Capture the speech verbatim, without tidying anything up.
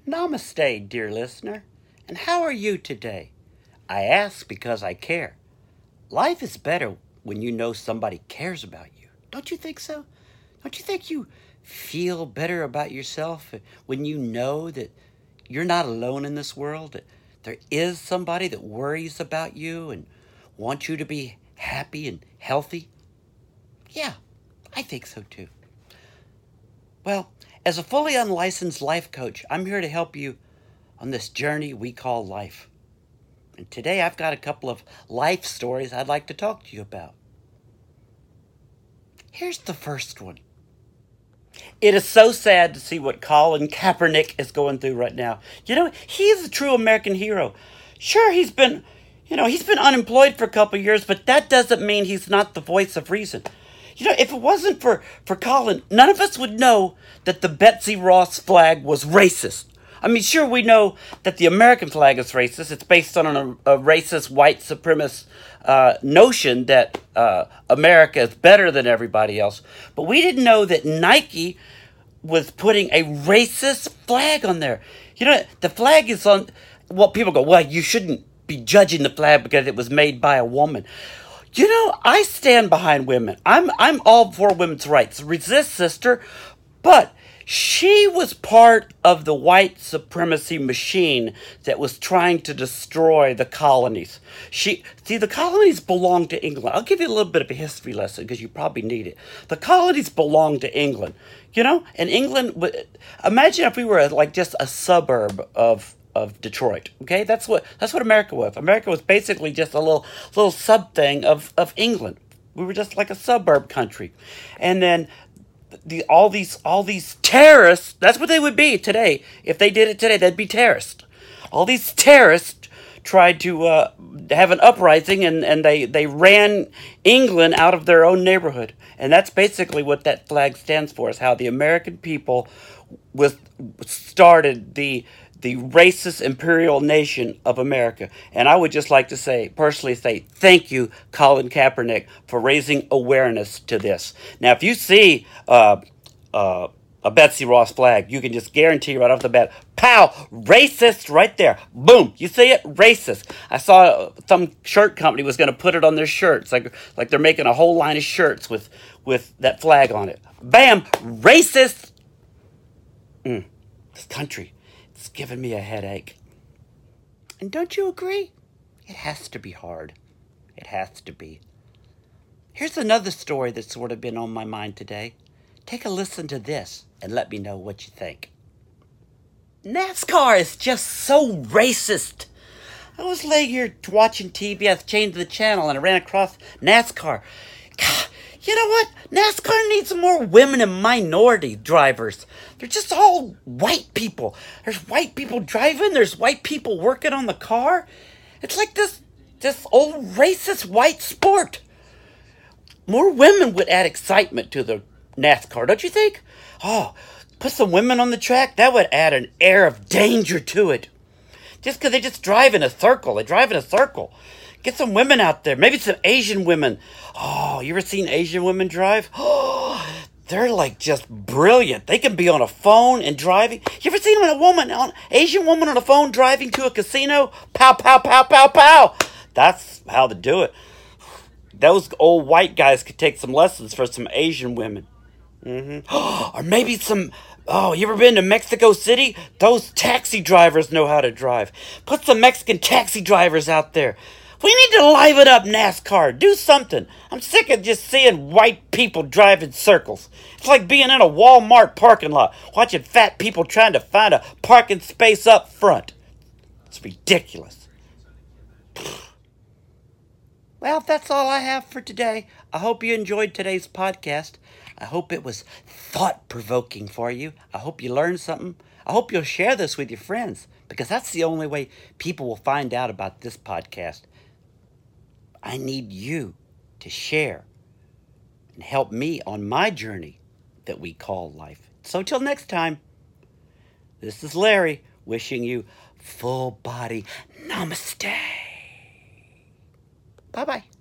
Namaste, dear listener, and how are you today? I ask because I care. Life is better when you know somebody cares about you. Don't you think so? Don't you think you feel better about yourself when you know that you're not alone in this world, that there is somebody that worries about you and wants you to be happy and healthy? Yeah, I think so too. Well, as a fully unlicensed life coach, I'm here to help you on this journey we call life. And today I've got a couple of life stories I'd like to talk to you about. Here's the first one. It is so sad to see what Colin Kaepernick is going through right now. You know, he's a true American hero. Sure, he's been, you know, he's been unemployed for a couple of years, but that doesn't mean he's not the voice of reason. You know, if it wasn't for, for Colin, none of us would know that the Betsy Ross flag was racist. I mean, sure, we know that the American flag is racist. It's based on a, a racist, white supremacist uh, notion that uh, America is better than everybody else. But we didn't know that Nike was putting a racist flag on there. You know, the flag is on, well, people go, well, you shouldn't be judging the flag because it was made by a woman. You know, I stand behind women. I'm I'm all for women's rights. Resist, sister. But she was part of the white supremacy machine that was trying to destroy the colonies. She see, the colonies belonged to England. I'll give you a little bit of a history lesson because you probably need it. The colonies belonged to England. You know, and England, imagine if we were like just a suburb of of Detroit. Okay, that's what that's what America was. America was basically just a little little sub thing of, of England. We were just like a suburb country. And then the all these all these terrorists, that's what they would be today. If they did it today, they'd be terrorists. All these terrorists tried to uh, have an uprising and, and they, they ran England out of their own neighborhood. And that's basically what that flag stands for, is how the American people was started the the racist imperial nation of America. And I would just like to say, personally say, thank you, Colin Kaepernick, for raising awareness to this. Now, if you see uh, uh, a Betsy Ross flag, you can just guarantee right off the bat, pow, racist right there. Boom, you see it? Racist. I saw some shirt company was going to put it on their shirts, like like they're making a whole line of shirts with, with that flag on it. Bam, racist. Mm, this country. It's giving me a headache. And don't you agree? It has to be hard. It has to be. Here's another story that's sort of been on my mind today. Take a listen to this and let me know what you think. NASCAR is just so racist. I was laying here watching T V. I changed the channel and I ran across NASCAR. God, you know what? NASCAR needs more women and minority drivers. They're just all white people. There's white people driving. There's white people working on the car. It's like this, this old racist white sport. More women would add excitement to the NASCAR, don't you think? Oh, put some women on the track. That would add an air of danger to it. Just because they just drive in a circle. They drive in a circle. Get some women out there. Maybe some Asian women. Oh, you ever seen Asian women drive? Oh, they're like just brilliant. They can be on a phone and driving. You ever seen a woman, on Asian woman on a phone driving to a casino? Pow, pow, pow, pow, pow. That's how to do it. Those old white guys could take some lessons for some Asian women. Mm-hmm. Or maybe some... Oh, you ever been to Mexico City? Those taxi drivers know how to drive. Put some Mexican taxi drivers out there. We need to liven up NASCAR. Do something. I'm sick of just seeing white people drive in circles. It's like being in a Walmart parking lot, watching fat people trying to find a parking space up front. It's ridiculous. Well, that's all I have for today. I hope you enjoyed today's podcast. I hope it was thought-provoking for you. I hope you learned something. I hope you'll share this with your friends, because that's the only way people will find out about this podcast. I need you to share and help me on my journey that we call life. So till next time, this is Larry wishing you full body namaste. Bye-bye.